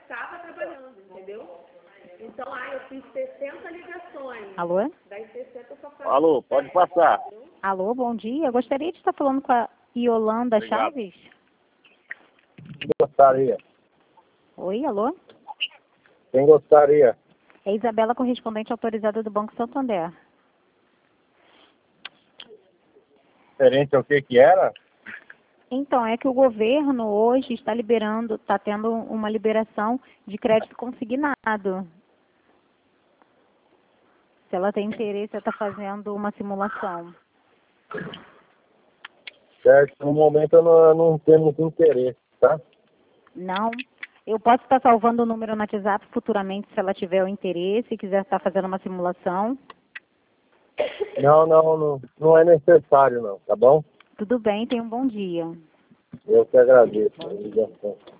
estava trabalhando, entendeu? Então, eu fiz 60 ligações. Alô? Das 60 eu só falei. Alô, pode passar. Alô, bom dia. Eu gostaria de estar falando com a Yolanda Obrigado. Chaves. Gostaria. Oi, alô? Quem gostaria? É Isabela, correspondente autorizada do Banco Santander. Referente ao que era? Então, é que o governo hoje está liberando, está tendo uma liberação de crédito consignado. Se ela tem interesse, ela está fazendo uma simulação. Certo, no momento eu não tenho muito interesse, tá? Não. Eu posso estar salvando o número no WhatsApp futuramente, se ela tiver o interesse e quiser estar fazendo uma simulação. Não é necessário não, tá bom? Tudo bem, tenha um bom dia. Eu que agradeço a ligação.